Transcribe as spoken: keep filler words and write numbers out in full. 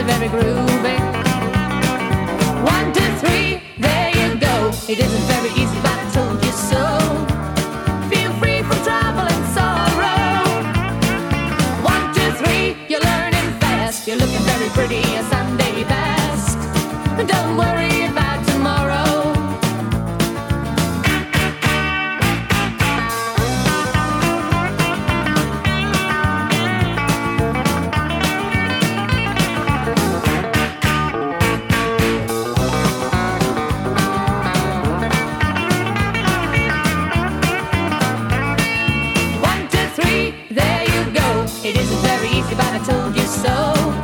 very groovy. One, two, three, there you go. It isn't very easy, but I told you so. Feel free from trouble and sorrow. One, two, three, you're learning fast. You're looking very pretty, a Sunday best. Don't worry about tomorrow. It isn't very easy, but I told you so.